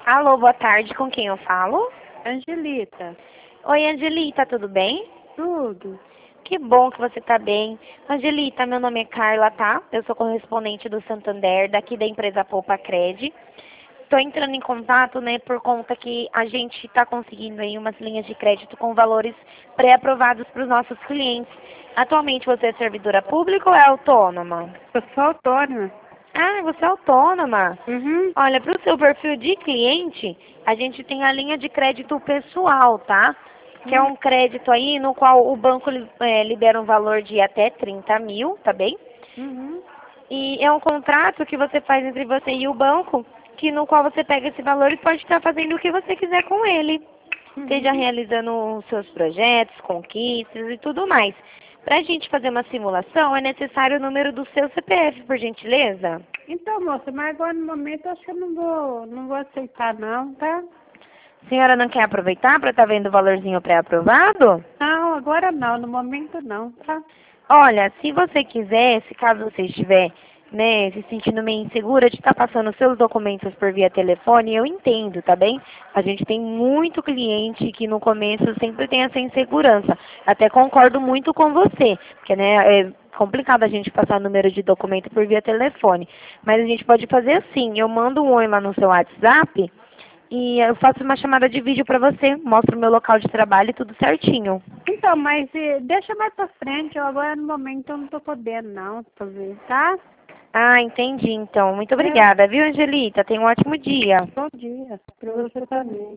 Alô, boa tarde, com quem eu falo? Angelita, Oi, Angelita, tudo bem? tudo. Que bom que você tá bem. Angelita, meu nome é Carla, tá? Eu sou correspondente do Santander, daqui da empresa Poupa Cred. Estou entrando em contato, né, por conta que a gente está conseguindo aí umas linhas de crédito com valores pré-aprovados para os nossos clientes. Atualmente você é servidora pública ou é autônoma? Eu sou autônoma. Ah, você é autônoma. Uhum. Olha, para o seu perfil de cliente, a gente tem a linha de crédito pessoal, tá? Que é um crédito aí no qual o banco libera um valor de até 30 mil, tá bem? Uhum. E é um contrato que você faz entre você e o banco, que no qual você pega esse valor e pode estar fazendo o que você quiser com ele. Seja Uhum. realizando os seus projetos, conquistas e tudo mais. Para a gente fazer uma simulação, é necessário o número do seu CPF, por gentileza. Então, moça, mas agora no momento eu acho que eu não vou aceitar não, tá? A senhora não quer aproveitar para estar vendo o valorzinho pré-aprovado? Não, agora não, no momento não, tá? Olha, se você quiser, se caso você estiver, né, se sentindo meio insegura de estar passando seus documentos por via telefone, eu entendo, tá bem? A gente tem muito cliente que no começo sempre tem essa insegurança. Até concordo muito com você, porque, né, é complicado a gente passar número de documento por via telefone. Mas a gente pode fazer assim, eu mando um oi lá no seu WhatsApp e eu faço uma chamada de vídeo para você, mostro o meu local de trabalho e tudo certinho. Então, mas deixa mais pra frente, eu agora no momento eu não tô podendo não fazer, tá? Ah, entendi então. Muito É, obrigada, viu, Angelita? Tenha um ótimo dia. bom dia, pra você também.